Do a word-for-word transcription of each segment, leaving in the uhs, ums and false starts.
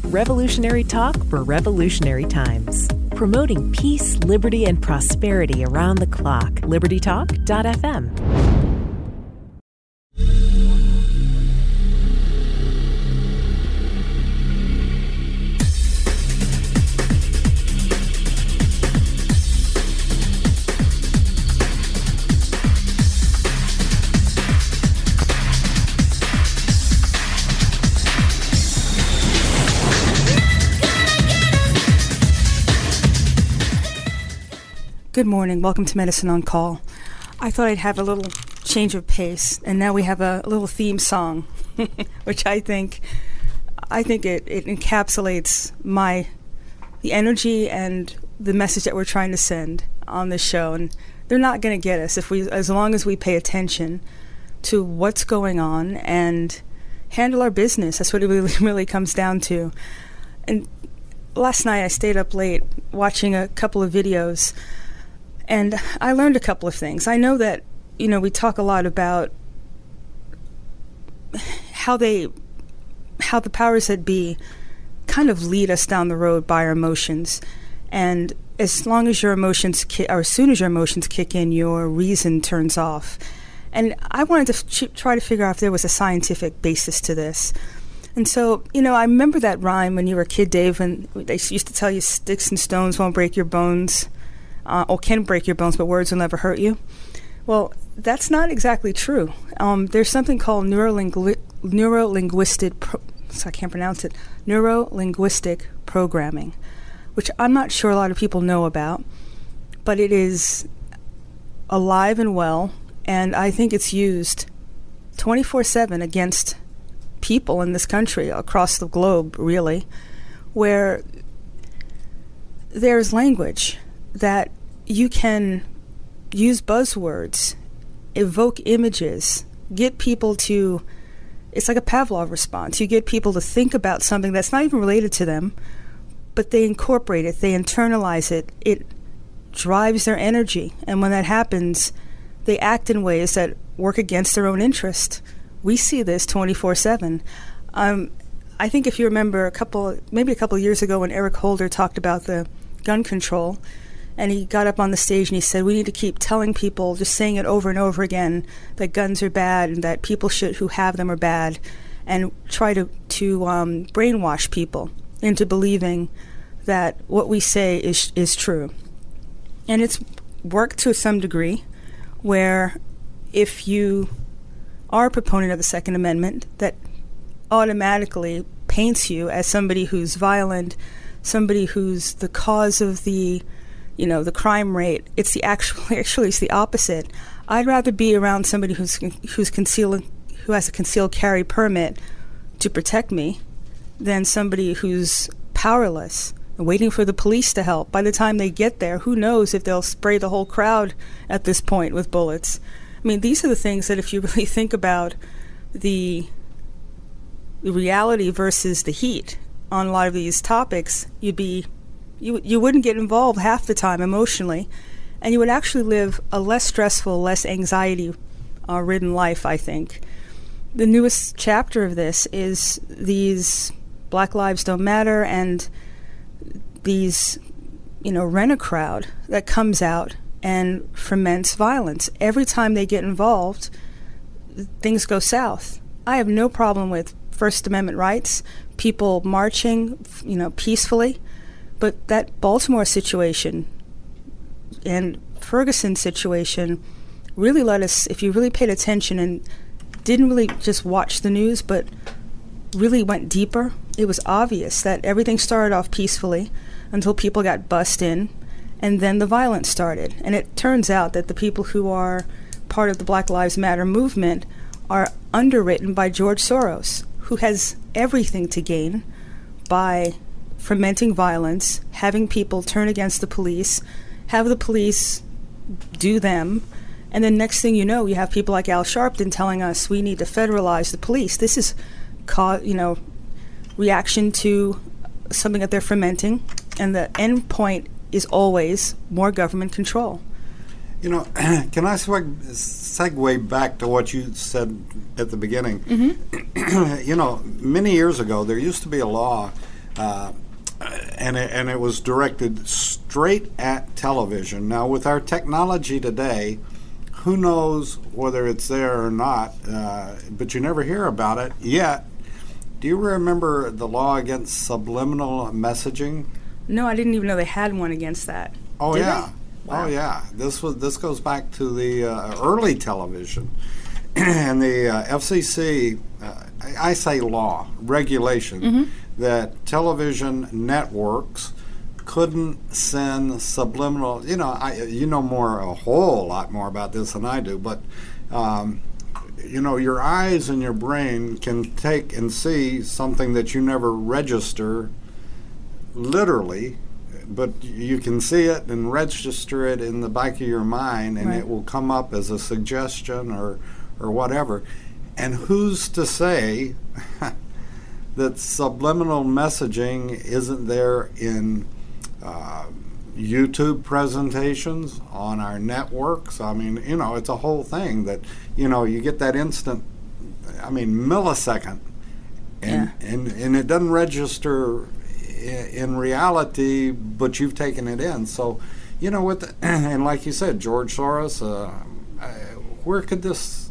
Revolutionary talk for revolutionary times. Promoting peace, liberty, and prosperity around the clock. liberty talk dot f m. Good morning. Welcome to Medicine on Call. I thought I'd have a little change of pace, and now we have a little theme song, which I think I think it, it encapsulates my the energy and the message that we're trying to send on this show. And they're not going to get us if we, as long as we pay attention to what's going on and handle our business. That's what it really, really comes down to. And last night I stayed up late watching a couple of videos. And I learned a couple of things. I know that, you know, we talk a lot about how they, how the powers that be kind of lead us down the road by our emotions. And as long as your emotions, ki- or as soon as your emotions kick in, your reason turns off. And I wanted to f- try to figure out if there was a scientific basis to this. And so, you know, I remember that rhyme when you were a kid, Dave, when they used to tell you sticks and stones won't break your bones. Uh, or can break your bones, but words will never hurt you. Well, that's not exactly true. Um, there's something called neurolingu- neurolinguistic, pro- so I can't pronounce it, neurolinguistic programming, which I'm not sure a lot of people know about, but it is alive and well, and I think it's used twenty-four seven against people in this country, across the globe, really, where there's language that you can use buzzwords, evoke images, get people to, it's like a Pavlov response. You get people to think about something that's not even related to them, but they incorporate it, they internalize it, it drives their energy. And when that happens, they act in ways that work against their own interest. We see this twenty-four seven. Um, I think if you remember a couple, maybe a couple of years ago when Eric Holder talked about the gun control, and he got up on the stage and he said, we need to keep telling people, just saying it over and over again, that guns are bad and that people should who have them are bad, and try to, to um, brainwash people into believing that what we say is is true. And it's worked to some degree, where if you are a proponent of the Second Amendment, that automatically paints you as somebody who's violent, somebody who's the cause of the you know, the crime rate. It's the actual, actually, it's the opposite. I'd rather be around somebody who's who's concealing, who has a concealed carry permit to protect me, than somebody who's powerless and waiting for the police to help. By the time they get there, who knows if they'll spray the whole crowd at this point with bullets. I mean, these are the things that if you really think about the, the reality versus the heat on a lot of these topics, you'd be You you wouldn't get involved half the time emotionally, and you would actually live a less stressful, less anxiety-ridden uh, life, I think. The newest chapter of this is these Black Lives Don't Matter and these, you know, rent-a-crowd that comes out and foments violence. Every time they get involved, things go south. I have no problem with First Amendment rights, people marching, you know, peacefully. But that Baltimore situation and Ferguson situation really let us, if you really paid attention and didn't really just watch the news, but really went deeper, it was obvious that everything started off peacefully until people got bussed in, and then the violence started. And it turns out that the people who are part of the Black Lives Matter movement are underwritten by George Soros, who has everything to gain by fomenting violence, having people turn against the police, have the police do them, and then next thing you know, you have people like Al Sharpton telling us we need to federalize the police. This is, ca- you know, reaction to something that they're fomenting, and the end point is always more government control. You know, can I seg- segue back to what you said at the beginning? Mm-hmm. You know, many years ago, there used to be a law uh, and it, and it was directed straight at television. Now, with our technology today, who knows whether it's there or not, uh, but you never hear about it yet. Do you remember the law against subliminal messaging? No, I didn't even know they had one against that. Oh, Did yeah. they? Wow. Oh, yeah. This was this goes back to the uh, early television. And the uh, F C C, uh, I, I say law, regulation, mm-hmm. that television networks couldn't send subliminal, you know, I, you know more, a whole lot more about this than I do, but, um, you know, your eyes and your brain can take and see something that you never register literally, but you can see it and register it in the back of your mind, and right. it will come up as a suggestion or, or whatever. And who's to say that subliminal messaging isn't there in uh, YouTube presentations on our networks? I mean, you know, it's a whole thing that, you know, you get that instant, I mean, millisecond, and yeah. and, and it doesn't register in, in reality, but you've taken it in. So, you know, with the, and like you said, George Soros, uh, uh, where could this,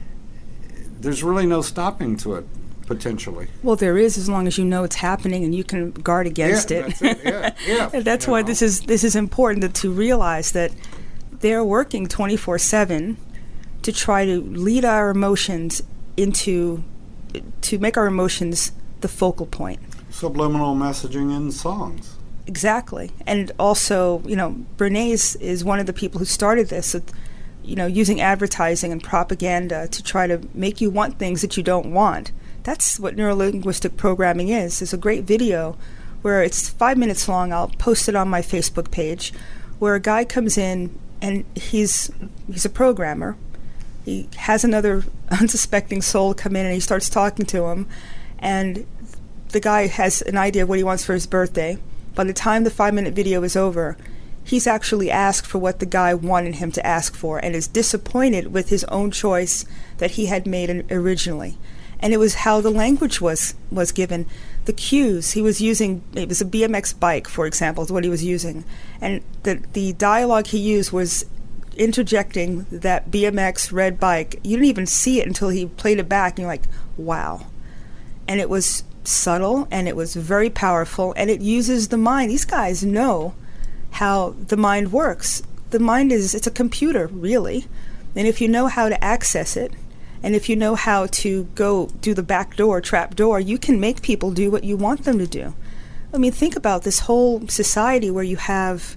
there's really no stopping to it. Potentially. Well, there is, as long as you know it's happening and you can guard against yeah, it. That's it. Yeah, yeah. That's why know. this is this is important to, to realize that they're working twenty-four seven to try to lead our emotions into, to make our emotions the focal point. Subliminal messaging in songs. Exactly. And also, you know, Bernays is one of the people who started this, with, you know, using advertising and propaganda to try to make you want things that you don't want. That's what neurolinguistic programming is. There's a great video where it's five minutes long. I'll post it on my Facebook page, where a guy comes in and he's he's a programmer. He has another unsuspecting soul come in and he starts talking to him, and the guy has an idea of what he wants for his birthday. By the time the five-minute video is over, he's actually asked for what the guy wanted him to ask for and is disappointed with his own choice that he had made originally. And it was how the language was was given. The cues he was using, it was a B M X bike, for example, is what he was using. And the the dialogue he used was interjecting that B M X red bike. You didn't even see it until he played it back, and you're like, wow. And it was subtle, and it was very powerful, and it uses the mind. These guys know how the mind works. The mind is, it's a computer, really. And if you know how to access it, and if you know how to go do the back door, trap door, you can make people do what you want them to do. I mean, think about this whole society where you have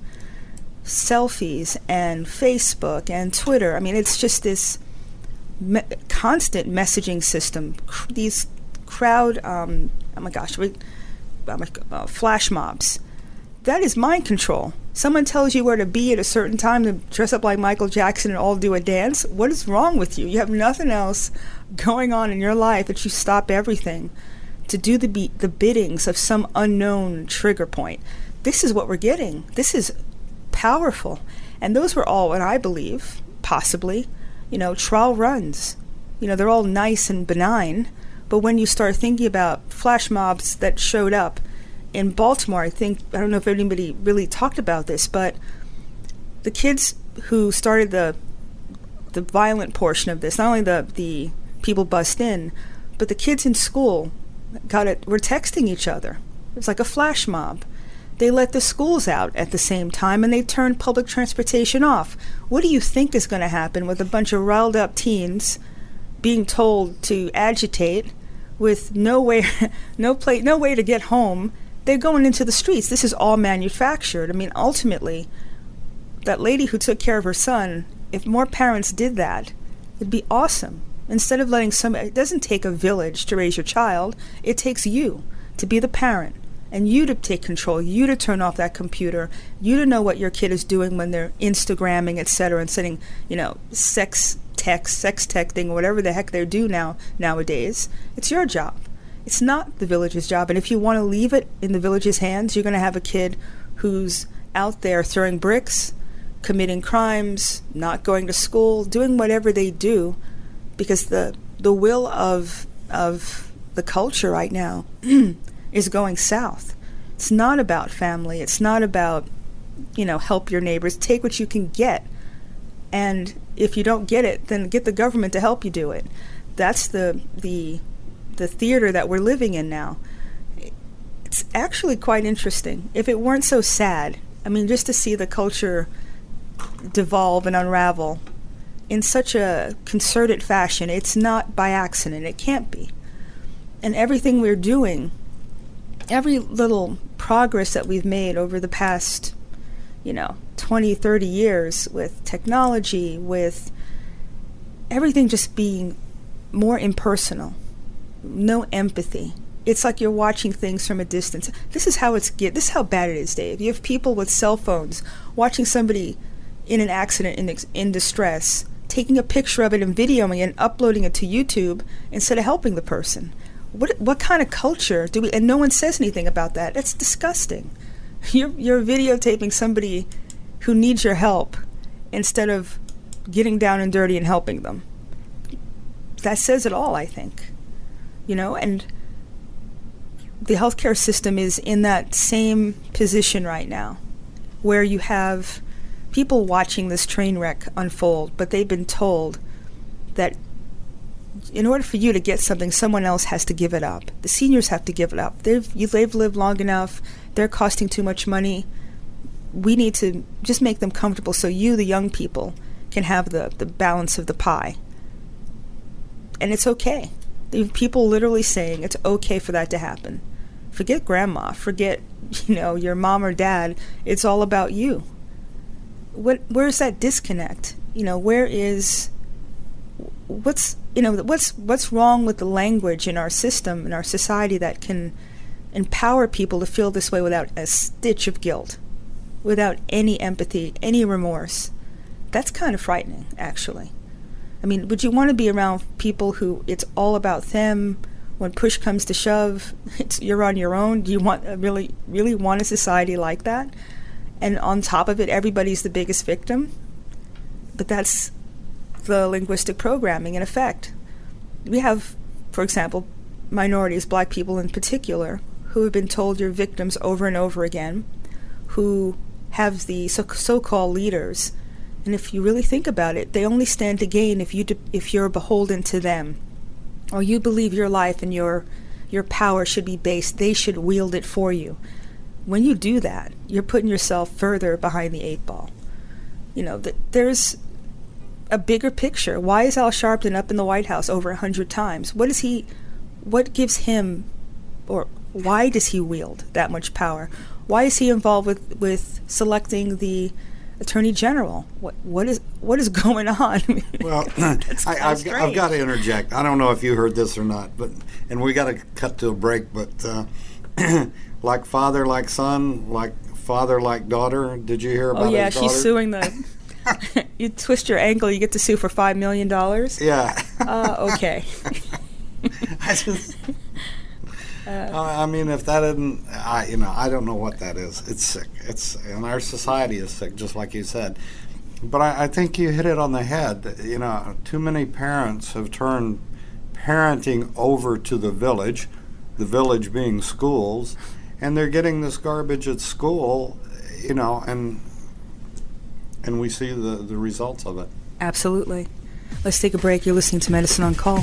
selfies and Facebook and Twitter. I mean, it's just this me- constant messaging system. C- these crowd, um, oh my gosh, we, oh my, uh, flash mobs. That is mind control. Someone tells you where to be at a certain time to dress up like Michael Jackson and all do a dance. What is wrong with you? You have nothing else going on in your life that you stop everything to do the be- the biddings of some unknown trigger point. This is what we're getting. This is powerful. And those were all, and I believe, possibly, you know, trial runs. You know, they're all nice and benign. But when you start thinking about flash mobs that showed up in Baltimore, I think, I don't know if anybody really talked about this, but the kids who started the the violent portion of this, not only the, the people bust in, but the kids in school got it, were texting each other. It was like a flash mob. They let the schools out at the same time, and they turned public transportation off. What do you think is going to happen with a bunch of riled up teens being told to agitate with no way, no play, no way to get home? They're going into the streets. This is all manufactured. I mean, ultimately, that lady who took care of her son, if more parents did that, it'd be awesome. Instead of letting somebody, it doesn't take a village to raise your child. It takes you to be the parent, and you to take control, you to turn off that computer, you to know what your kid is doing when they're Instagramming, et cetera, and sending, you know, sex text, sex texting, whatever the heck they do now nowadays. It's your job. It's not the village's job. And if you want to leave it in the village's hands, you're going to have a kid who's out there throwing bricks, committing crimes, not going to school, doing whatever they do, because the the will of of the culture right now is going south. It's not about family. It's not about, you know, help your neighbors. Take what you can get. And if you don't get it, then get the government to help you do it. That's the the the theater that we're living in now. It's actually quite interesting. If it weren't so sad, I mean, just to see the culture devolve and unravel in such a concerted fashion, it's not by accident. It can't be. And everything we're doing, every little progress that we've made over the past, you know, twenty, thirty years with technology, with everything just being more impersonal, no empathy. It's like you're watching things from a distance. This is how it's get. This is how bad it is, Dave. You have people with cell phones watching somebody in an accident in, in distress, taking a picture of it and videoing it and uploading it to YouTube instead of helping the person. What what kind of culture do we? And no one says anything about that. That's disgusting. You're you're videotaping somebody who needs your help instead of getting down and dirty and helping them. That says it all, I think. You know, and the healthcare system is in that same position right now, where you have people watching this train wreck unfold, but they've been told that in order for you to get something, someone else has to give it up. The seniors have to give it up. They've, they've lived long enough. They're costing too much money. We need to just make them comfortable so you, the young people, can have the, the balance of the pie. And it's okay. There are people literally saying it's okay for that to happen. Forget grandma. Forget, you know, your mom or dad. It's all about you. What? Where's that disconnect? You know, where is... What's you know what's what's wrong with the language in our system, in our society, that can empower people to feel this way without a stitch of guilt, without any empathy, any remorse? That's kind of frightening, actually. I mean, would you want to be around people who it's all about them? When push comes to shove, it's, you're on your own. Do you want really really want a society like that? And on top of it, everybody's the biggest victim. But that's the linguistic programming in effect. We have, for example, minorities, black people in particular, who have been told you're victims over and over again, who have the so- so-called leaders. And if you really think about it, they only stand to gain if, you de- if you're beholden to them, or you believe your life and your your power should be based, they should wield it for you. When you do that, you're putting yourself further behind the eight ball. You know, th- there's a bigger picture. Why is Al Sharpton up in the White House over a hundred times? What is he, what gives him, or why does he wield that much power? Why is he involved with, with selecting the Attorney General? What what is what is going on? Well, I, I've, got, I've got to interject. I don't know if you heard this or not, but and we got to cut to a break. But uh, like father, like son, like father, like daughter. Did you hear about? Oh yeah, his she's daughter? suing the. You twist your ankle, you get to sue for five million dollars. Yeah. uh, okay. I just. Uh, I mean, if that isn't, I you know, I don't know what that is. It's sick. It's and our society is sick, just like you said. But I, I think you hit it on the head. You know, too many parents have turned parenting over to the village, the village being schools, and they're getting this garbage at school. You know, and and we see the the results of it. Absolutely. Let's take a break. You're listening to Medicine on Call.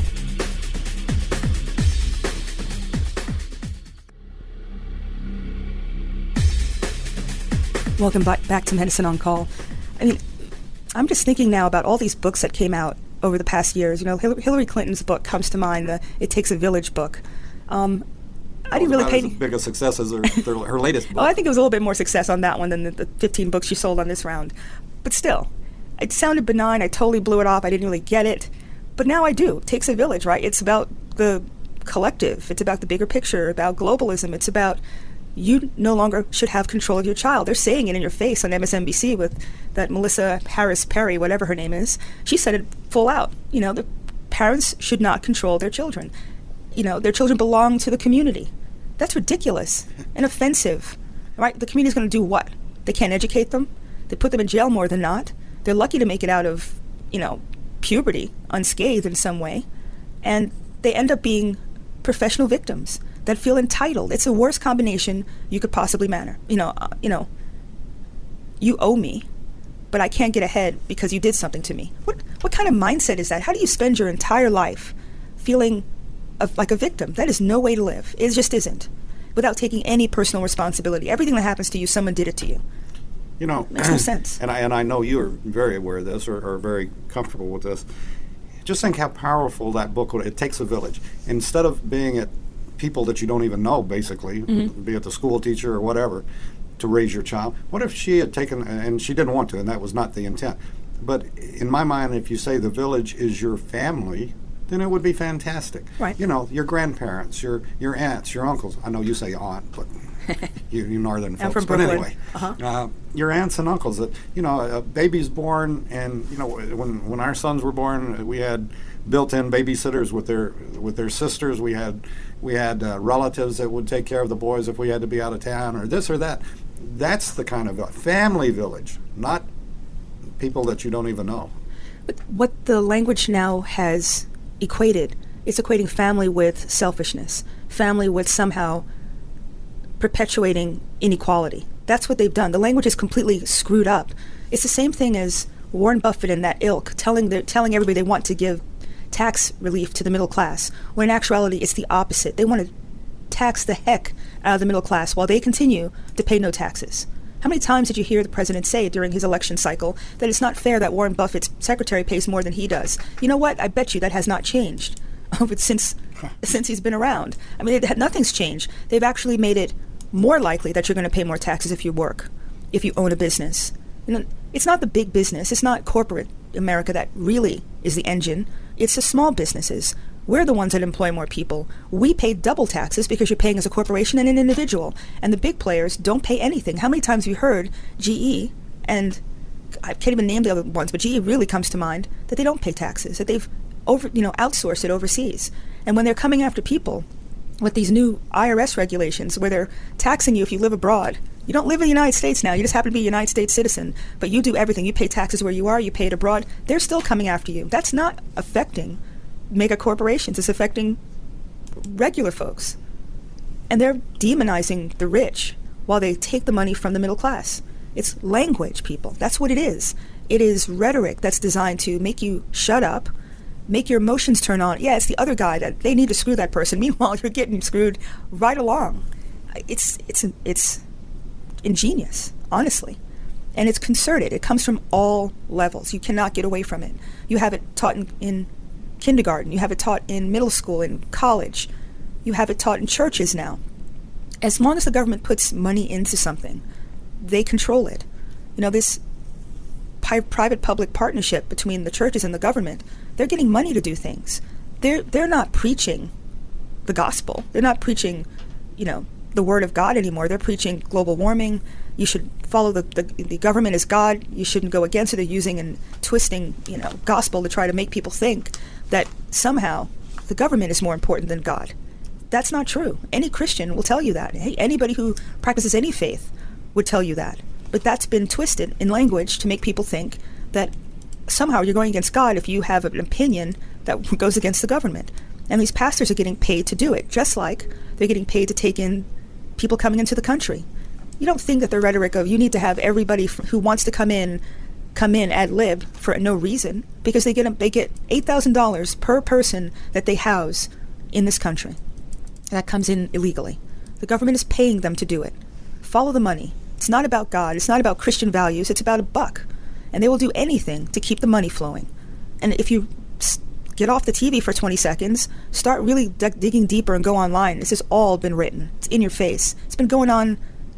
Welcome back to Medicine on Call. I mean, I'm just thinking now about all these books that came out over the past years. You know, Hillary Clinton's book comes to mind, the It Takes a Village book. Um, I didn't really pay... Not as big a success as her, her latest book. Well, I think it was a little bit more success on that one than the, the fifteen books she sold on this round. But still, it sounded benign. I totally blew it off. I didn't really get it. But now I do. It takes a village, right? It's about the collective. It's about the bigger picture, about globalism. It's about... You no longer should have control of your child. They're saying it in your face on M S N B C with that Melissa Harris Perry, whatever her name is. She said it full out. You know, the parents should not control their children. You know, their children belong to the community. That's ridiculous and offensive. Right? The community's going to do what? They can't educate them. They put them in jail more than not. They're lucky to make it out of, you know, puberty unscathed in some way. And they end up being professional victims. that feel entitled. It's the worst combination you could possibly manner. You know, uh, you know, you owe me, but I can't get ahead because you did something to me. What what kind of mindset is that? How do you spend your entire life feeling of, like a victim? That is no way to live. It just isn't. Without taking any personal responsibility. Everything that happens to you, someone did it to you. You know, makes no sense. And I, and I know you are very aware of this or, or very comfortable with this. Just think how powerful that book would. It takes a village. Instead of being at people that you don't even know, basically, mm-hmm. be it the school teacher or whatever, to raise your child. What if she had taken, and she didn't want to, and that was not the intent. But in my mind, if you say the village is your family, then it would be fantastic. Right. You know, your grandparents, your your aunts, your uncles. I know you say aunt, but you, you northern folks. I'm from but Brooklyn. anyway, uh-huh. uh, your aunts and uncles. That you know, a baby's born, and you know, when when our sons were born, we had built-in babysitters with their with their sisters. We had we had uh, relatives that would take care of the boys if we had to be out of town or this or that. That's the kind of a family village, not people that you don't even know. But what the language now has equated, it's equating family with selfishness, family with somehow perpetuating inequality. That's what they've done. The language is completely screwed up. It's the same thing as Warren Buffett and that ilk telling the, telling everybody they want to give tax relief to the middle class, when in actuality it's the opposite. They want to tax the heck out of the middle class while they continue to pay no taxes. How many times did you hear the president say during his election cycle that it's not fair that Warren Buffett's secretary pays more than he does? You know what? I bet you that has not changed since since he's been around. I mean, it, nothing's changed. They've actually made it more likely that you're going to pay more taxes if you work, if you own a business. You know, it's not the big business. It's not corporate America that really is the engine. It's the small businesses. We're the ones that employ more people. We pay double taxes because you're paying as a corporation and an individual. And the big players don't pay anything. How many times have you heard G E, and I can't even name the other ones, but G E really comes to mind, that they don't pay taxes, that they've over, you know, outsourced it overseas. And when they're coming after people with these new I R S regulations where they're taxing you if you live abroad, you don't live in the United States now, you just happen to be a United States citizen, but you do everything. You pay taxes where you are, you pay it abroad. They're still coming after you. That's not affecting mega corporations. It's affecting regular folks. And they're demonizing the rich while they take the money from the middle class. It's language, people. That's what it is. It is rhetoric that's designed to make you shut up, make your emotions turn on. Yeah, it's the other guy that they need to screw that person. Meanwhile, you're getting screwed right along. It's it's it's ingenious, honestly. And it's concerted. It comes from all levels. You cannot get away from it. You have it taught in, in kindergarten. You have it taught in middle school, in college. You have it taught in churches now. As long as the government puts money into something, they control it. You know, this pi- private-public partnership between the churches and the government, they're getting money to do things. They're they're not preaching the gospel. They're not preaching, you know, the word of God anymore. They're preaching global warming. You should follow the, the the government as God. You shouldn't go against it. They're using and twisting, you know, gospel to try to make people think that somehow the government is more important than God. That's not true. Any Christian will tell you that. Hey, anybody who practices any faith would tell you that. But that's been twisted in language to make people think that somehow you're going against God if you have an opinion that goes against the government. And these pastors are getting paid to do it, just like they're getting paid to take in people coming into the country. You don't think that the rhetoric of you need to have everybody f- who wants to come in come in ad lib for no reason, because they get a, they get eight thousand dollars per person that they house in this country. And that comes in illegally. The government is paying them to do it. Follow the money. It's not about God. It's not about Christian values. It's about a buck. And they will do anything to keep the money flowing. And if you s- get off the T V for twenty seconds, start really d- digging deeper and go online. This has all been written. It's in your face. It's been going on.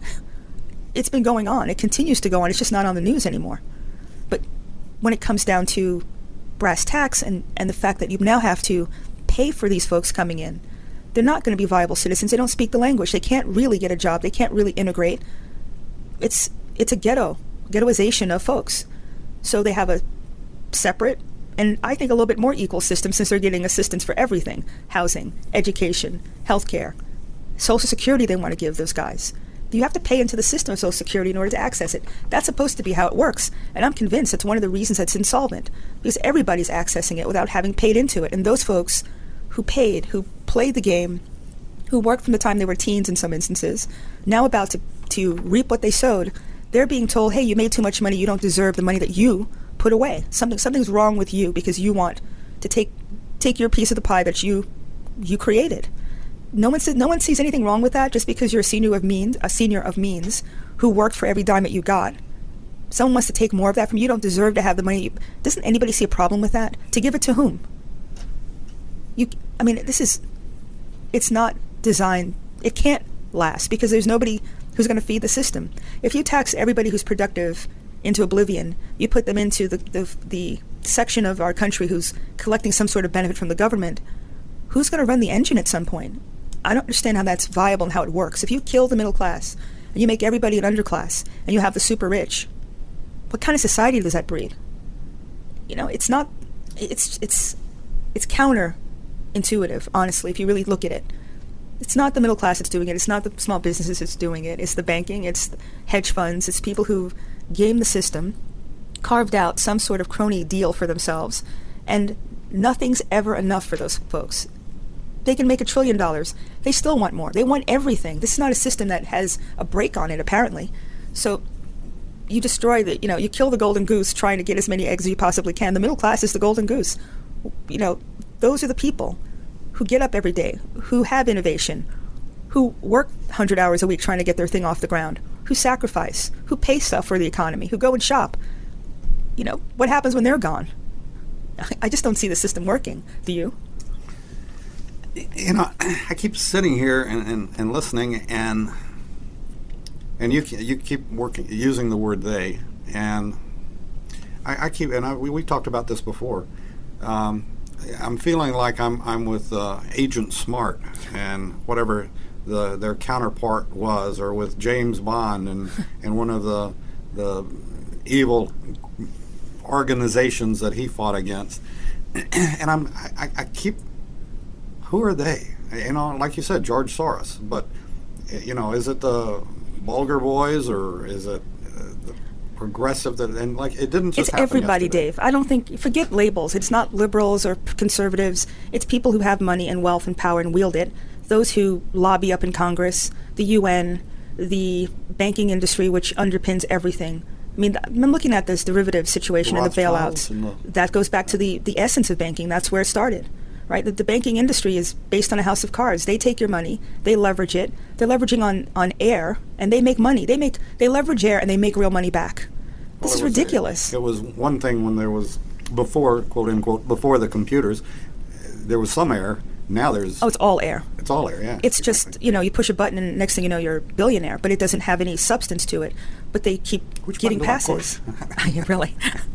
It's been going on. It continues to go on. It's just not on the news anymore. But when it comes down to brass tacks and, and the fact that you now have to pay for these folks coming in, they're not going to be viable citizens. They don't speak the language. They can't really get a job. They can't really integrate. It's it's a ghetto, ghettoization of folks. So they have a separate and I think a little bit more equal system, since they're getting assistance for everything: housing, education, healthcare, Social Security. They want to give those guys. You have to pay into the system of Social Security in order to access it. That's supposed to be how it works. And I'm convinced that's one of the reasons it's insolvent, because everybody's accessing it without having paid into it. And those folks who paid, who played the game, who worked from the time they were teens in some instances, now about to, to reap what they sowed, they're being told, hey, you made too much money, you don't deserve the money that you put away. Something something's wrong with you because you want to take take your piece of the pie that you you created. No one says, no one sees anything wrong with that just because you're a senior of means, a senior of means who worked for every dime that you got. Someone wants to take more of that from you. You don't deserve to have the money. Doesn't anybody see a problem with that? To give it to whom? You, I mean, this is, it's not designed, it can't last because there's nobody who's going to feed the system. If you tax everybody who's productive into oblivion, you put them into the, the, the section of our country who's collecting some sort of benefit from the government, who's going to run the engine at some point? I don't understand how that's viable and how it works. If you kill the middle class and you make everybody an underclass and you have the super rich, what kind of society does that breed? You know, it's not, it's it's it's counterintuitive, honestly, if you really look at it. It's not the middle class that's doing it. It's not the small businesses that's doing it. It's the banking. It's the hedge funds. It's people who game the system, carved out some sort of crony deal for themselves, and nothing's ever enough for those folks. They can make a trillion dollars. They still want more. They want everything. This is not a system that has a break on it, apparently. So you destroy the, you know, you kill the golden goose trying to get as many eggs as you possibly can. The middle class is the golden goose. You know, those are the people who get up every day, who have innovation, who work one hundred hours a week trying to get their thing off the ground, who sacrifice, who pay stuff for the economy, who go and shop. You know, what happens when they're gone? I just don't see the system working. Do you? You know, I keep sitting here and, and, and listening, and and you you keep working using the word they, and I, I keep and I, we, we talked about this before. Um, I'm feeling like I'm I'm with uh, Agent Smart and whatever the their counterpart was, or with James Bond and, and one of the the evil organizations that he fought against, and I'm I, I keep. Who are they? You know, like you said, George Soros. But, you know, is it the Bulgar Boys or is it uh, the progressive? That and like it didn't just it's happen everybody, yesterday. Dave. I don't think, forget labels. It's not liberals or conservatives. It's people who have money and wealth and power and wield it. Those who lobby up in Congress, the U N, the banking industry, which underpins everything. I mean, I'm looking at this derivative situation the and the bailouts. And the, that goes back to the, the essence of banking. That's where it started. Right, the, the banking industry is based on a house of cards. They take your money, they leverage it. They're leveraging on, on air, and they make money. They make they leverage air, and they make real money back. This well, is it was, ridiculous. It, it was one thing when there was before, quote unquote, before the computers, there was some air. Now there's oh, it's all air. It's all air. Yeah, it's exactly. just, you know, you push a button, and next thing you know, you're a billionaire. But it doesn't have any substance to it. But they keep Which getting button do I passes. Yeah, really.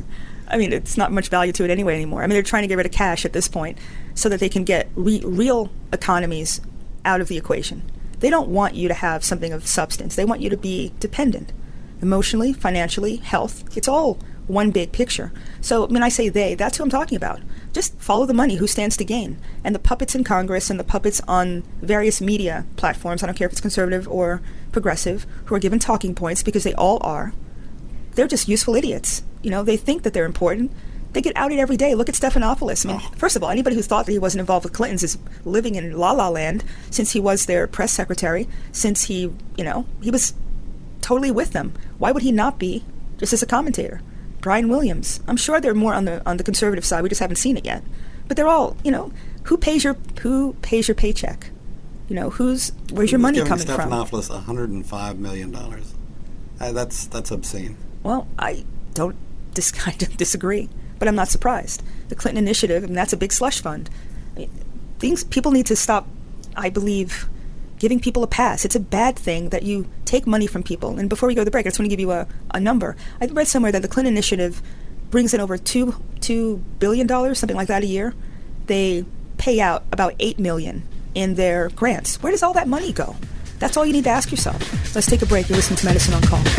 I mean, it's not much value to it anyway anymore. I mean, they're trying to get rid of cash at this point so that they can get re- real economies out of the equation. They don't want you to have something of substance. They want you to be dependent, emotionally, financially, health. It's all one big picture. So when I say they, that's who I'm talking about. Just follow the money. Who stands to gain? And the puppets in Congress and the puppets on various media platforms, I don't care if it's conservative or progressive, who are given talking points because they all are. They're just useful idiots. You know, they think that they're important. They get outed every day. Look at Stephanopoulos. I mean, oh. First of all, anybody who thought that he wasn't involved with Clintons is living in la-la land since he was their press secretary, since he, you know, he was totally with them. Why would he not be just as a commentator? Brian Williams. I'm sure they're more on the on the conservative side. We just haven't seen it yet. But they're all, you know, who pays your who pays your paycheck? You know, who's where's your money coming from? Stephanopoulos one hundred five million dollars. Uh, that's that's obscene. Well, I don't dis- I don't disagree, but I'm not surprised. The Clinton Initiative, I mean, that's a big slush fund. I mean, things people need to stop, I believe, giving people a pass. It's a bad thing that you take money from people. And before we go to the break, I just want to give you a, a number. I read somewhere that the Clinton Initiative brings in over two two billion dollars, something like that, a year. They pay out about eight million dollars in their grants. Where does all that money go? That's all you need to ask yourself. Let's take a break. You're listening to Medicine on Call.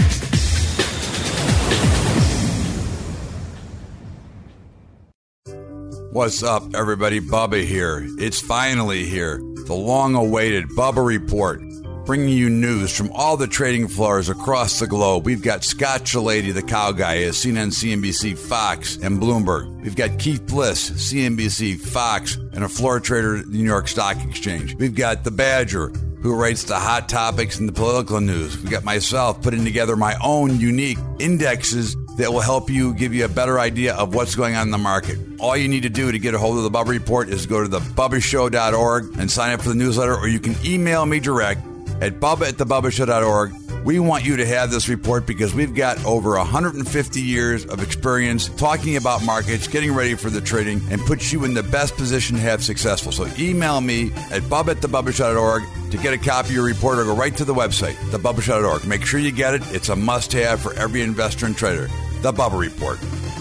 What's up, everybody? Bubba here. It's finally here. The long-awaited Bubba Report. bringing you news from all the trading floors across the globe. We've got Scott Shellady, the cow guy, as seen on C N B C, Fox, and Bloomberg. We've got Keith Bliss, C N B C, Fox, and a floor trader at the New York Stock Exchange. We've got the Badger, who writes the hot topics and the political news. We've got myself putting together my own unique indexes that will help you, give you a better idea of what's going on in the market. All you need to do to get a hold of the Bubba Report is go to the bubba show dot org and sign up for the newsletter, or you can email me direct at bubba at the bubba show dot org. We want you to have this report because we've got over one hundred fifty years of experience talking about markets, getting ready for the trading, and puts you in the best position to have successful. So email me at bubba at the bubba show dot org to get a copy of your report, or go right to the website, the bubba show dot org. Make sure you get it. It's a must-have for every investor and trader. The Bubba Report.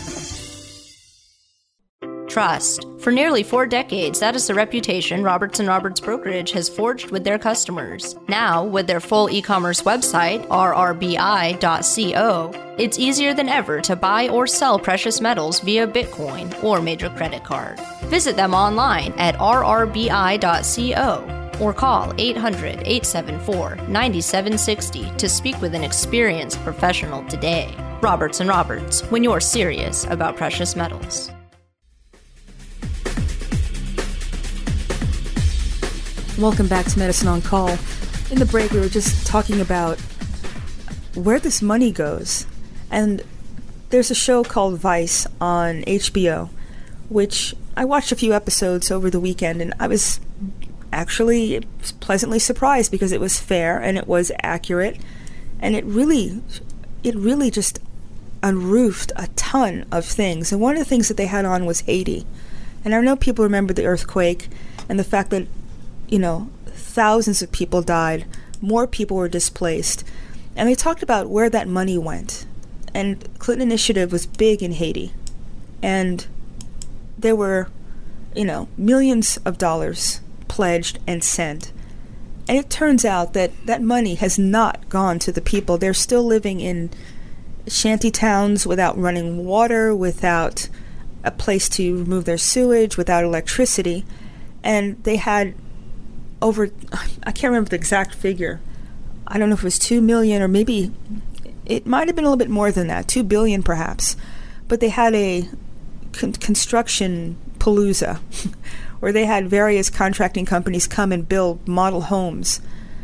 Trust. For nearly four decades, that is the reputation Roberts and Roberts Brokerage has forged with their customers. Now, with their full e-commerce website, r r b i dot co, it's easier than ever to buy or sell precious metals via Bitcoin or major credit card. Visit them online at r r b i dot co or call eight hundred, eight seven four, nine seven six zero to speak with an experienced professional today. Roberts and Roberts, when you're serious about precious metals. Welcome back to Medicine on Call. In the break, we were just talking about where this money goes. And there's a show called Vice on H B O, which I watched a few episodes over the weekend, and I was actually pleasantly surprised because it was fair and it was accurate, and it really, it really just unroofed a ton of things. And one of the things that they had on was Haiti. And I know people remember the earthquake and the fact that, you know, thousands of people died, more people were displaced. And they talked about where that money went. And Clinton Initiative was big in Haiti. And there were, you know, millions of dollars pledged and sent. And it turns out that that money has not gone to the people. They're still living in shanty towns without running water, without a place to remove their sewage, without electricity. And they had over, I can't remember the exact figure. I don't know if it was two million or maybe it might have been a little bit more than that, two billion perhaps. But they had a con- construction palooza where they had various contracting companies come and build model homes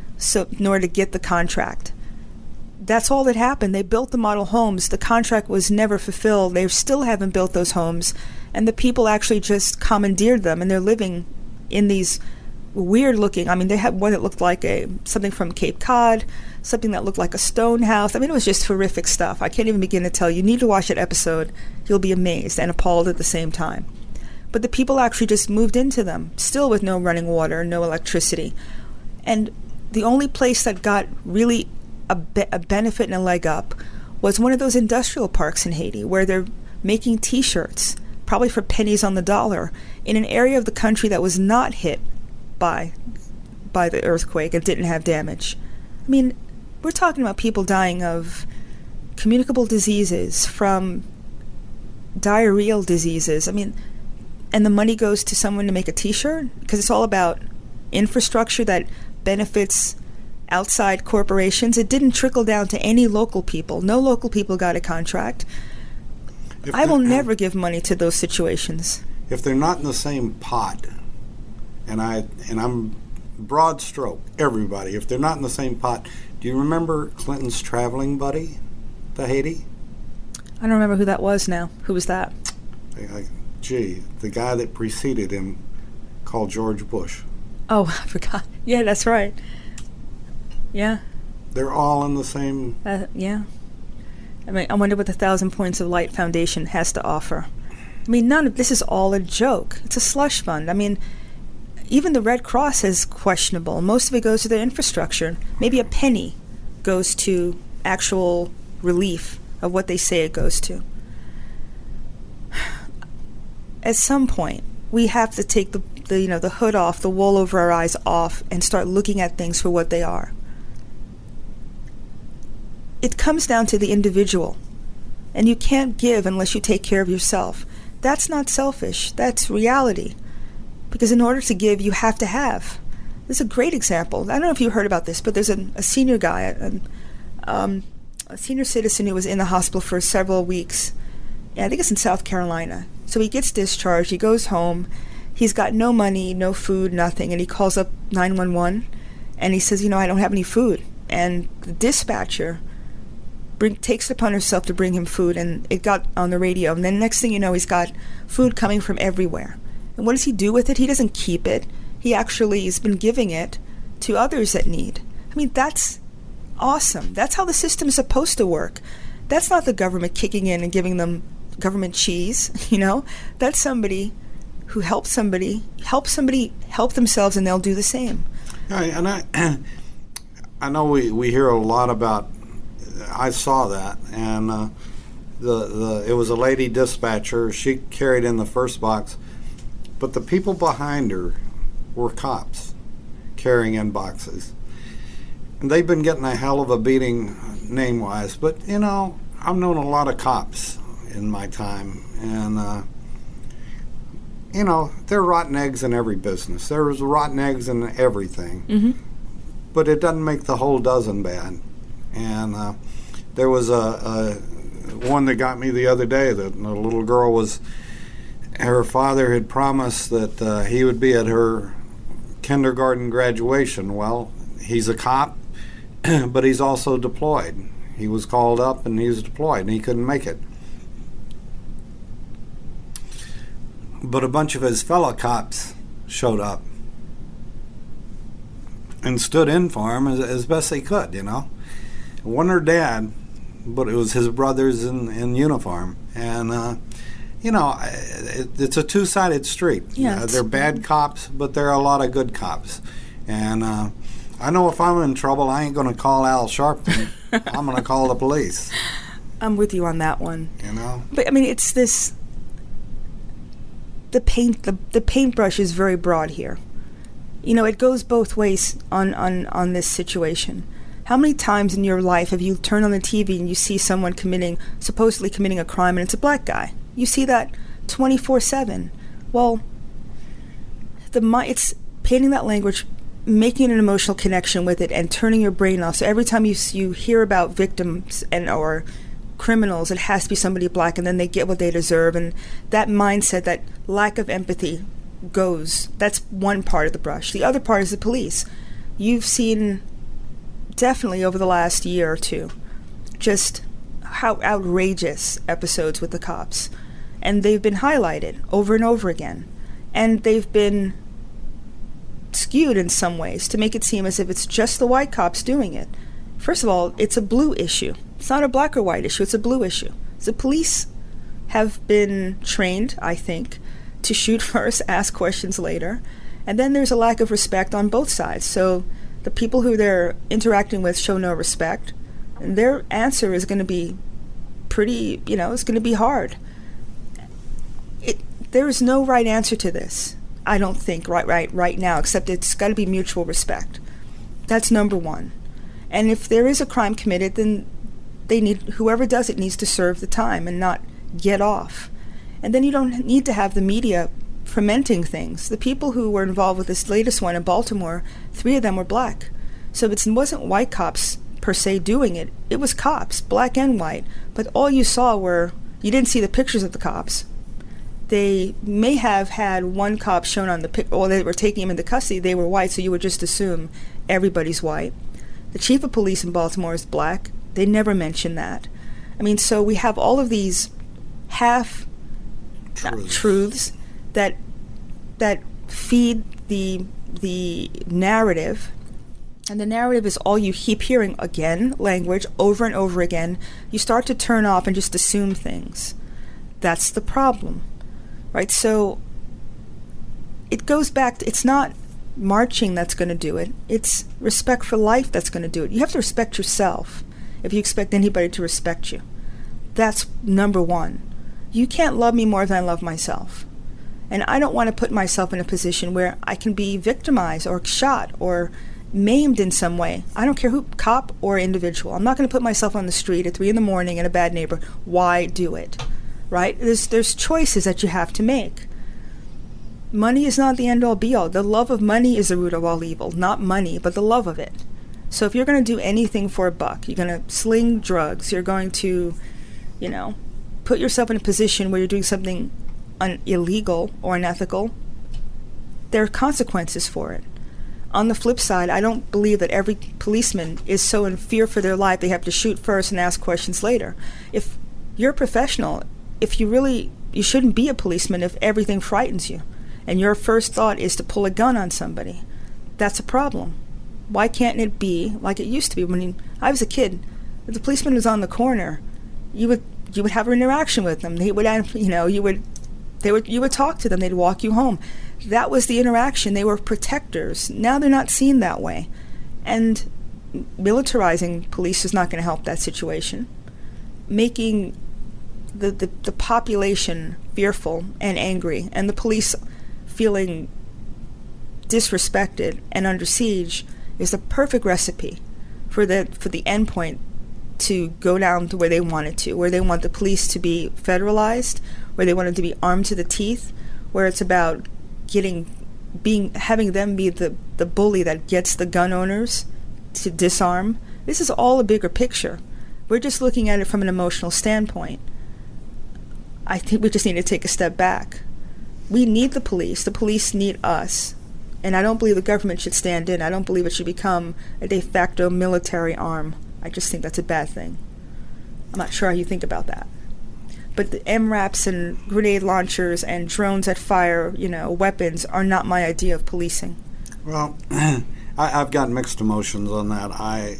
so in order to get the contract. That's all that happened. They built the model homes. The contract was never fulfilled. They still haven't built those homes. And the people actually just commandeered them, and they're living in these weird looking, I mean, they had one that looked like a something from Cape Cod, something that looked like a stone house. I mean, it was just horrific stuff. I can't even begin to tell you. You need to watch that episode. You'll be amazed and appalled at the same time. But the people actually just moved into them, still with no running water, no electricity. And the only place that got really a, be- a benefit and a leg up was one of those industrial parks in Haiti where they're making T-shirts, probably for pennies on the dollar, in an area of the country that was not hit by by the earthquake and didn't have damage. I mean, we're talking about people dying of communicable diseases, from diarrheal diseases. I mean, and the money goes to someone to make a T-shirt because it's all about infrastructure that benefits outside corporations. It didn't trickle down to any local people. No local people got a contract. If I will never give money to those situations. If they're not in the same pot, and I and I'm broad stroke, everybody, if they're not in the same pot, do you remember Clinton's traveling buddy to Haiti? I don't remember who that was now. Who was that? I, I, gee, the guy that preceded him called George Bush. Oh, I forgot. Yeah, that's right. Yeah. They're all in the same... Uh, yeah. I mean, I wonder what the Thousand Points of Light Foundation has to offer. I mean, none of this is all a joke. It's a slush fund. I mean, even the Red Cross is questionable. Most of it goes to their infrastructure. Maybe a penny goes to actual relief of what they say it goes to. At some point, we have to take the, the you know the hood off, the wool over our eyes off, and start looking at things for what they are. It comes down to the individual, and you can't give unless you take care of yourself. That's not selfish. That's reality. Because in order to give, you have to have. This is a great example. I don't know if you heard about this, but there's a, a senior guy, a, um, a senior citizen who was in the hospital for several weeks. Yeah, I think it's in South Carolina. So he gets discharged. He goes home. He's got no money, no food, nothing. And he calls up nine one one, and he says, you know, I don't have any food. And the dispatcher bring, takes it upon herself to bring him food, and it got on the radio. And then next thing you know, he's got food coming from everywhere. And what does he do with it? He doesn't keep it. He actually has been giving it to others that need. I mean, that's awesome. That's how the system is supposed to work. That's not the government kicking in and giving them government cheese, you know? That's somebody who helps somebody, help somebody help themselves, and they'll do the same. Right, and I, I know we, we hear a lot about, I saw that, and uh, the, the it was a lady dispatcher. She carried in the first box, but the people behind her were cops carrying in boxes. And they've been getting a hell of a beating name-wise, but, you know, I've known a lot of cops in my time, and, uh, you know, there are rotten eggs in every business. There's rotten eggs in everything. Mm-hmm. But it doesn't make the whole dozen bad. And uh, there was a, a one that got me the other day that a little girl was, her father had promised that uh, he would be at her kindergarten graduation. Well, he's a cop, but he's also deployed. He was called up and he was deployed, and he couldn't make it. But a bunch of his fellow cops showed up and stood in for him as, as best they could, you know. It wasn't her dad, but it was his brothers in, in uniform. And, uh, you know, it, it's a two-sided street. Yeah, uh, they're bad cops, but there are a lot of good cops. And uh, I know if I'm in trouble, I ain't going to call Al Sharpton. I'm going to call the police. I'm with you on that one. You know? But, I mean, it's this... The paint, the, the paintbrush is very broad here. You know, it goes both ways on, on, on this situation. How many times in your life have you turned on the T V and you see someone committing, supposedly committing a crime, and it's a black guy? You see that twenty-four seven. Well, the it's painting that language, making an emotional connection with it, and turning your brain off. So every time you you hear about victims and or criminals, it has to be somebody black, and then they get what they deserve. And that mindset, that lack of empathy goes. That's one part of the brush. The other part is the police. You've seen definitely over the last year or two just how outrageous episodes with the cops. And they've been highlighted over and over again. And they've been skewed in some ways to make it seem as if it's just the white cops doing it. First of all, it's a blue issue. It's not a black or white issue, it's a blue issue. The police have been trained, I think, to shoot first, ask questions later, and then there's a lack of respect on both sides. So the people who they're interacting with show no respect, and their answer is going to be pretty, you know, it's going to be hard. It, there is no right answer to this, I don't think, right, right, right now, except it's got to be mutual respect. That's number one. And if there is a crime committed, then they need, whoever does it needs to serve the time and not get off. And then you don't need to have the media fermenting things. The people who were involved with this latest one in Baltimore, three of them were black. So it wasn't white cops per se doing it. It was cops, black and white. But all you saw were, you didn't see the pictures of the cops. They may have had one cop shown on the pic, or they were taking him into custody. They were white, so you would just assume everybody's white. The chief of police in Baltimore is black. They never mention that. I mean, so we have all of these half truths, truths that that feed the the narrative, and the narrative is all you keep hearing again, language over and over again. You start to turn off and just assume things. That's the problem, right? So it goes back to, it's not marching that's going to do it. It's respect for life that's going to do it. You have to respect yourself if you expect anybody to respect you. That's number one. You can't love me more than I love myself. And I don't want to put myself in a position where I can be victimized or shot or maimed in some way. I don't care who, cop or individual. I'm not going to put myself on the street at three in the morning in a bad neighborhood. Why do it? Right? There's there's choices that you have to make. Money is not the end-all be-all. The love of money is the root of all evil. Not money, but the love of it. So if you're going to do anything for a buck, you're going to sling drugs, you're going to, you know, put yourself in a position where you're doing something un- illegal or unethical, there are consequences for it. On the flip side, I don't believe that every policeman is so in fear for their life they have to shoot first and ask questions later. If you're a professional, if you really, you shouldn't be a policeman if everything frightens you and your first thought is to pull a gun on somebody. That's a problem. Why can't it be like it used to be when I was a kid? If the policeman was on the corner, you would you would have an interaction with them. They would, you know, you would, they would, you would talk to them. They'd walk you home. That was the interaction. They were protectors. Now they're not seen that way, and militarizing police is not going to help that situation. Making the, the the population fearful and angry, and the police feeling disrespected and under siege is the perfect recipe for the for the endpoint to go down to where they want it to, where they want the police to be federalized, where they want it to be armed to the teeth, where it's about getting, being, having them be the, the bully that gets the gun owners to disarm. This is all a bigger picture. We're just looking at it from an emotional standpoint. I think we just need to take a step back. We need the police. The police need us. And I don't believe the government should stand in. I don't believe it should become a de facto military arm. I just think that's a bad thing. I'm not sure how you think about that. But the M RAPs and grenade launchers and drones that fire, you know, weapons are not my idea of policing. Well, I, I've got mixed emotions on that. I,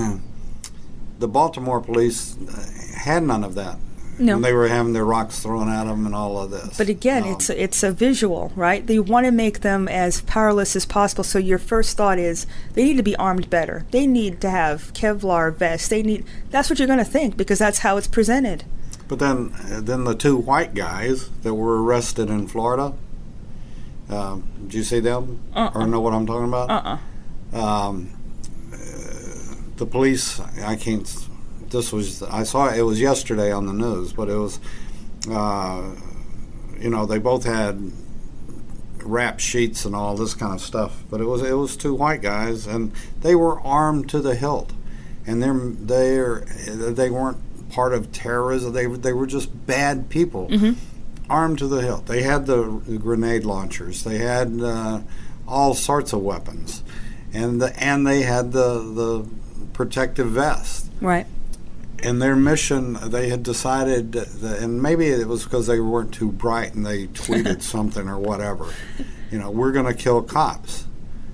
the Baltimore police had none of that. No. When they were having their rocks thrown at them and all of this. But again, um, it's a, it's a visual, right? They want to make them as powerless as possible. So your first thought is they need to be armed better. They need to have Kevlar vests. They need. That's what you're going to think because that's how it's presented. But then, uh, then the two white guys that were arrested in Florida. Um, did you see them uh-uh. or know what I'm talking about? Uh-uh. Um, uh, the police. I can't. This was, I saw it was yesterday on the news, but it was, uh, you know, they both had rap sheets and all this kind of stuff. But it was it was two white guys, and they were armed to the hilt, and they're they're they weren't part of terrorism. They they were just bad people, mm-hmm. armed to the hilt. They had the grenade launchers. They had uh, all sorts of weapons, and the, and they had the the protective vest. Right. In their mission, they had decided, that, and maybe it was because they weren't too bright and they tweeted something or whatever, you know, we're going to kill cops.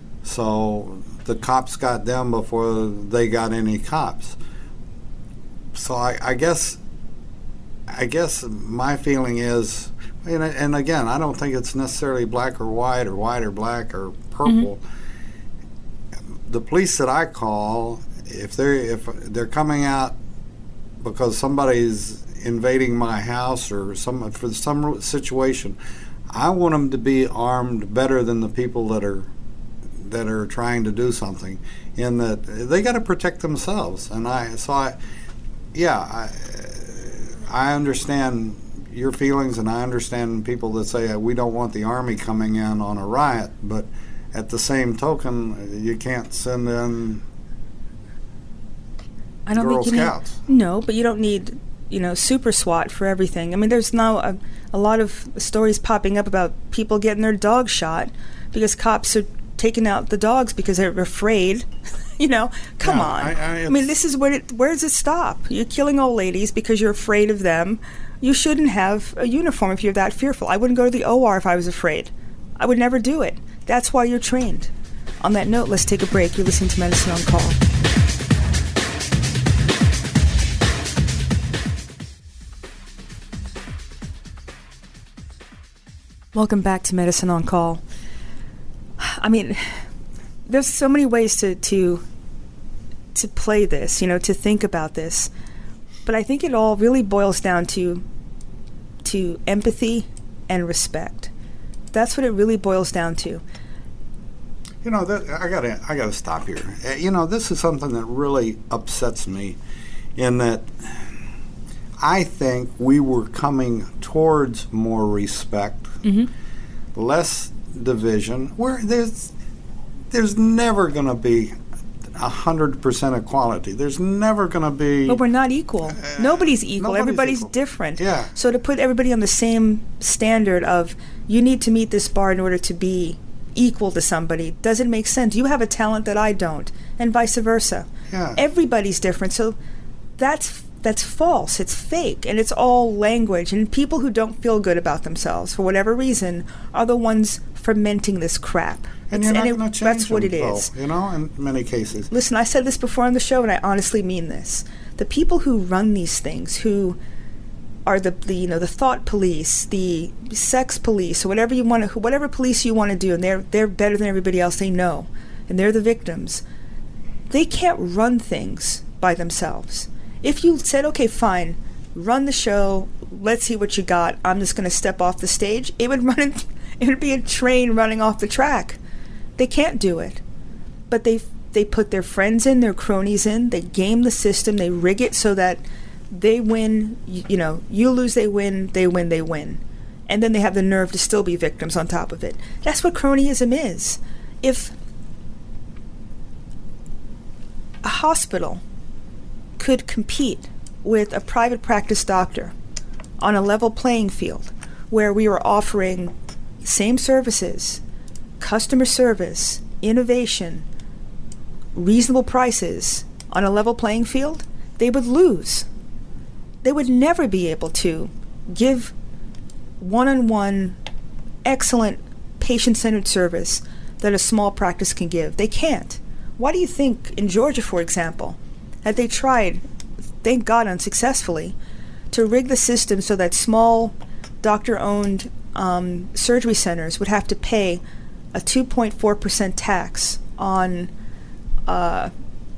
So the cops got them before they got any cops. So I, I guess, I guess my feeling is, and, and again, I don't think it's necessarily black or white or white or black or purple. Mm-hmm. The police that I call, if they're if they're coming out because somebody's invading my house or some for some situation, I want them to be armed better than the people that are that are trying to do something. In that they got to protect themselves. And I so I, yeah, I, I understand your feelings, and I understand people that say we don't want the Army coming in on a riot, but at the same token, you can't send in I don't Girl think you Scouts. Need, no, but you don't need, you know, super SWAT for everything. I mean, there's now a, a lot of stories popping up about people getting their dogs shot because cops are taking out the dogs because they're afraid. You know, come yeah, on. I, I, I mean, this is where it, where does it stop? You're killing old ladies because you're afraid of them. You shouldn't have a uniform if you're that fearful. I wouldn't go to the O R if I was afraid. I would never do it. That's why you're trained. On that note, let's take a break. You're listening to Medicine on Call. Welcome back to Medicine on Call. I mean, there's so many ways to, to to play this, you know, to think about this. But I think it all really boils down to to empathy and respect. That's what it really boils down to. You know, that, I gotta I gotta stop here. Uh, you know, this is something that really upsets me, in that I think we were coming towards more respect. Mm-hmm. less division. Where there's there's never going to be a hundred percent equality. There's never going to be. But we're not equal. Uh, nobody's equal. Nobody's Everybody's equal. different. Yeah. So to put everybody on the same standard of you need to meet this bar in order to be equal to somebody doesn't make sense. You have a talent that I don't, and vice versa. Yeah. Everybody's different. So that's that's false. It's fake, and it's all language. And people who don't feel good about themselves for whatever reason are the ones fermenting this crap. And It's- you're not it- going to change that's what them, it though, is. you know, in many cases. Listen, I said this before on the show, and I honestly mean this. The people who run these things, who are the, the you know the thought police, the sex police, or whatever you want to, whatever police you want to do, and they're they're better than everybody else. They know, and they're the victims. They can't run things by themselves. If you said, okay, fine, run the show, let's see what you got. I'm just going to step off the stage. It would run. It would be a train running off the track. They can't do it, but they they put their friends in, their cronies in. They game the system. They rig it so that they win. You, you know, you lose, they win. They win, they win, and then they have the nerve to still be victims on top of it. That's what cronyism is. If a hospital could compete with a private practice doctor on a level playing field, where we were offering same services, customer service, innovation, reasonable prices on a level playing field, they would lose. They would never be able to give one-on-one excellent patient-centered service that a small practice can give. They can't. Why do you think in Georgia, for example, that they tried, thank God unsuccessfully, to rig the system so that small doctor-owned um, surgery centers would have to pay a two point four percent tax on, uh,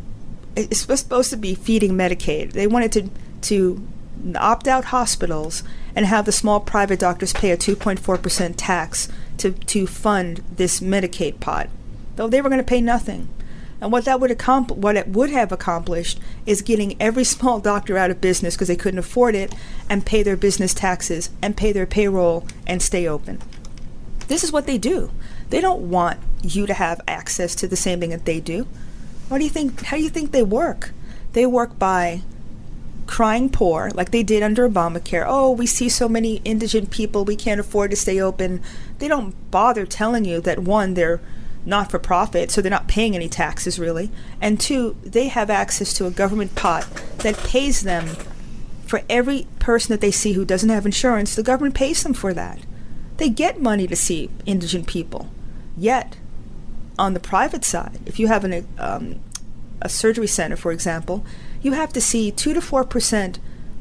it's supposed to be feeding Medicaid. They wanted to, to opt out hospitals and have the small private doctors pay a two point four percent tax to, to fund this Medicaid pot. Though they were going to pay nothing. And what that would accompl- what it would have accomplished is getting every small doctor out of business because they couldn't afford it and pay their business taxes and pay their payroll and stay open. This is what they do. They don't want you to have access to the same thing that they do. What do you think? How do you think they work? They work by crying poor, like they did under Obamacare. Oh, we see so many indigent people, we can't afford to stay open. They don't bother telling you that, one, they're not for profit, so they're not paying any taxes really, and two, they have access to a government pot that pays them for every person that they see who doesn't have insurance. The government pays them for that. They get money to see indigent people. Yet, on the private side, if you have an, um, a surgery center, for example, you have to see two to four percent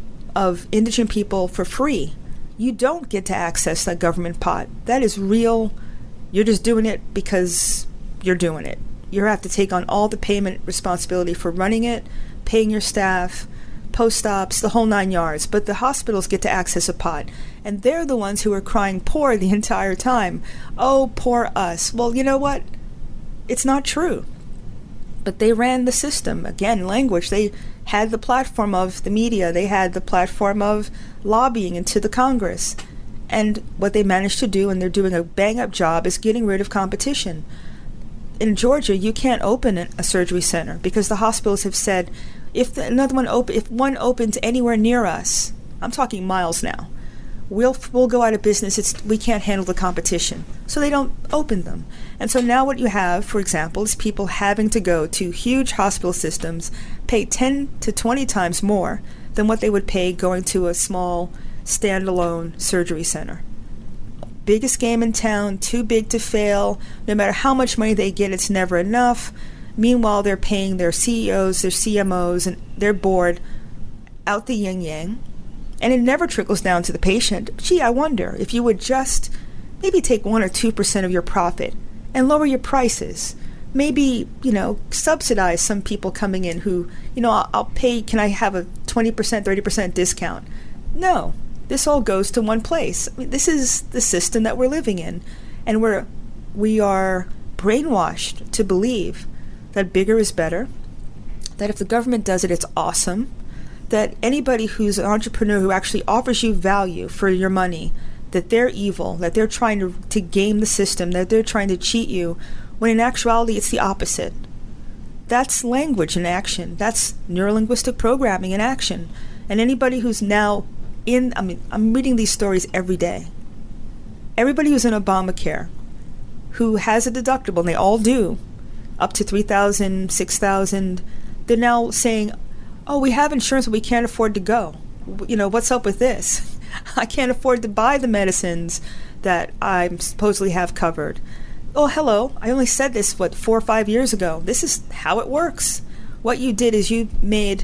of indigent people for free. You don't get to access that government pot. That is real. You're just doing it because you're doing it. You have to take on all the payment responsibility for running it, paying your staff, post-ops, the whole nine yards. But the hospitals get to access a pot. And they're the ones who are crying poor the entire time. Oh, poor us. Well, you know what? It's not true. But they ran the system. Again, language. They had the platform of the media. They had the platform of lobbying into the Congress. And what they managed to do, and they're doing a bang-up job, is getting rid of competition. In Georgia, you can't open a surgery center because the hospitals have said, if the, another one op- if one opens anywhere near us, I'm talking miles now, we'll we'll go out of business. It's we can't handle the competition, so they don't open them. And so now what you have, for example, is people having to go to huge hospital systems, pay ten to twenty times more than what they would pay going to a small standalone surgery center. Biggest game in town, too big to fail. No matter how much money they get, it's never enough. Meanwhile, they're paying their C E Os, their C M Os, and their board out the yin-yang. And it never trickles down to the patient. Gee, I wonder if you would just maybe take one or two percent of your profit and lower your prices. Maybe, you know, subsidize some people coming in who, you know, I'll, I'll pay, can I have a twenty percent, thirty percent discount? No. This all goes to one place. I mean, this is the system that we're living in. And we're, we are brainwashed to believe that bigger is better, that if the government does it, it's awesome, that anybody who's an entrepreneur who actually offers you value for your money, that they're evil, that they're trying to, to game the system, that they're trying to cheat you, when in actuality it's the opposite. That's language in action. That's neurolinguistic programming in action. And anybody who's now in, I mean, I'm reading these stories every day. Everybody who's in Obamacare, who has a deductible, and they all do, up to three thousand dollars, six thousand dollars, they're now saying, oh, we have insurance, but we can't afford to go. You know, what's up with this? I can't afford to buy the medicines that I supposedly have covered. Oh, hello, I only said this, what, four or five years ago. This is how it works. What you did is you made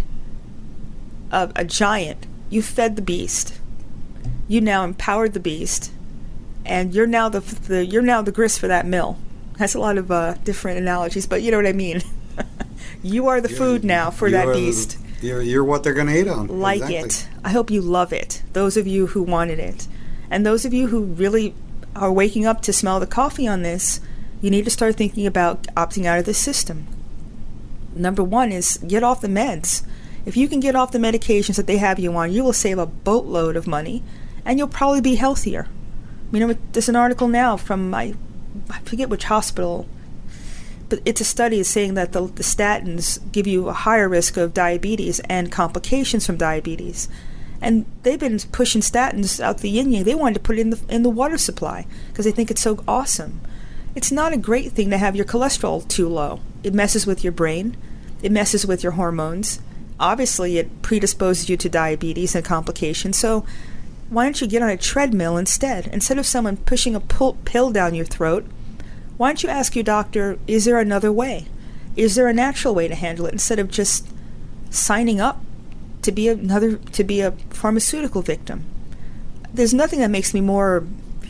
a, a giant. You fed the beast. You now empowered the beast. And you're now the, the you're now the grist for that mill. That's a lot of uh, different analogies, but you know what I mean. You are the you're, food now for that beast. The, you're, you're what they're going to eat on. Like exactly. it. I hope you love it. Those of you who wanted it. And those of you who really are waking up to smell the coffee on this, you need to start thinking about opting out of this system. Number one is get off the meds. If you can get off the medications that they have you on, you will save a boatload of money, and you'll probably be healthier. You know, there's an article now from, my, I forget which hospital, but it's a study saying that the, the statins give you a higher risk of diabetes and complications from diabetes. And they've been pushing statins out the yin yang. They wanted to put it in the, in the water supply because they think it's so awesome. It's not a great thing to have your cholesterol too low. It messes with your brain. It messes with your hormones. Obviously, it predisposes you to diabetes and complications. So why don't you get on a treadmill instead? Instead of someone pushing a pull, pill down your throat, why don't you ask your doctor, is there another way? Is there a natural way to handle it instead of just signing up to be another to be a pharmaceutical victim? There's nothing that makes me more,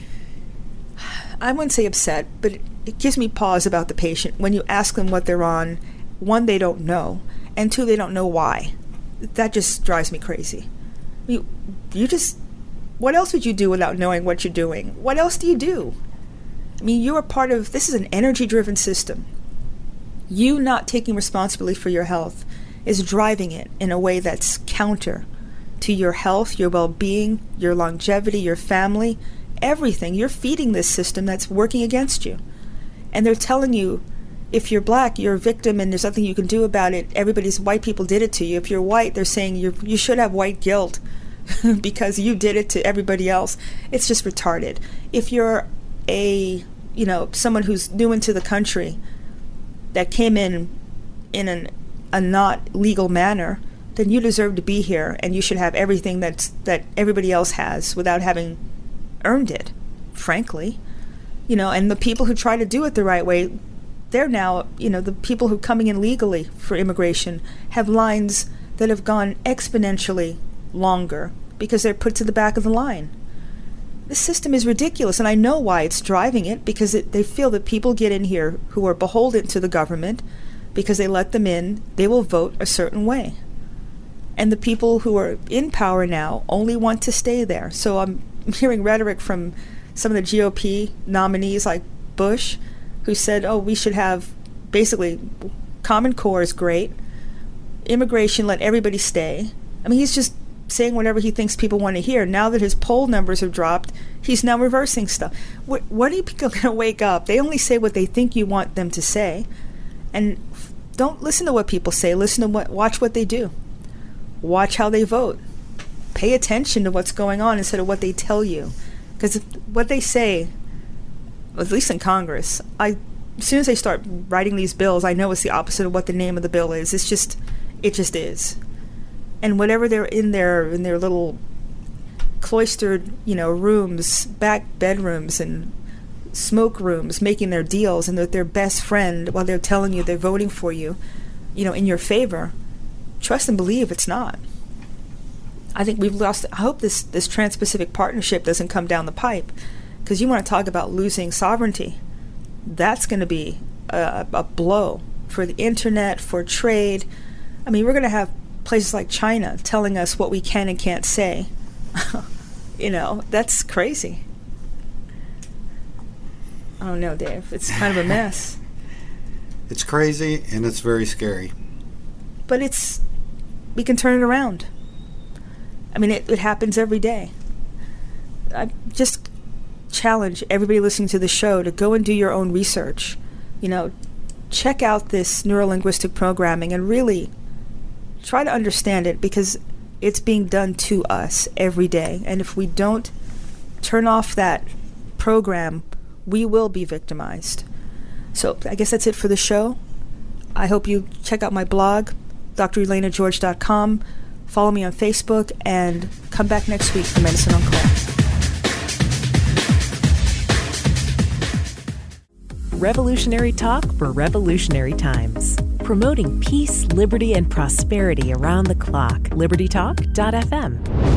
I wouldn't say upset, but it, it gives me pause about the patient when you ask them what they're on. One, they don't know, and two, they don't know why. That just drives me crazy. You, you just, what else would you do without knowing what you're doing? What else do you do? I mean, you are part of, this is an energy-driven system. You not taking responsibility for your health is driving it in a way that's counter to your health, your well-being, your longevity, your family, everything. You're feeding this system that's working against you. And they're telling you, if you're black, you're a victim and there's nothing you can do about it. Everybody's, white people did it to you. If you're white, they're saying you you should have white guilt because you did it to everybody else. It's just retarded. If you're a, you know, someone who's new into the country that came in in an, a not legal manner, then you deserve to be here and you should have everything that's that everybody else has without having earned it, frankly. You know, and the people who try to do it the right way, they're now, you know, the people who are coming in legally for immigration have lines that have gone exponentially longer because they're put to the back of the line. This system is ridiculous, and I know why it's driving it, because it, they feel that people get in here who are beholden to the government because they let them in, they will vote a certain way. And the people who are in power now only want to stay there. So I'm hearing rhetoric from some of the G O P nominees like Bush, who said, oh, we should have, basically, Common Core is great, immigration, let everybody stay. I mean, he's just saying whatever he thinks people want to hear. Now that his poll numbers have dropped, he's now reversing stuff. What, what are you people going to wake up? They only say what they think you want them to say. And don't listen to what people say. Listen to what, watch what they do. Watch how they vote. Pay attention to what's going on instead of what they tell you. Because what they say, at least in Congress, I, as soon as they start writing these bills, I know it's the opposite of what the name of the bill is. It's just, it just is. And whatever they're in their in their little cloistered, you know, rooms, back bedrooms and smoke rooms, making their deals, and they're their best friend while they're telling you they're voting for you, you know, in your favor, trust and believe it's not. I think we've lost. I hope this this Trans-Pacific Partnership doesn't come down the pipe, because you want to talk about losing sovereignty. That's going to be a, a blow for the internet, for trade. I mean, we're going to have places like China telling us what we can and can't say. You know, that's crazy. I don't know, Dave. It's kind of a mess. It's crazy and it's very scary. But it's, we can turn it around. I mean, it, it happens every day. I just challenge everybody listening to the show to go and do your own research. You know, check out this neurolinguistic programming and really try to understand it, because it's being done to us every day. And if we don't turn off that program, we will be victimized. So I guess that's it for the show. I hope you check out my blog, D R Elena George dot com. Follow me on Facebook, and come back next week for Medicine on Call. Revolutionary talk for revolutionary times. Promoting peace, liberty, and prosperity around the clock. liberty talk dot f m.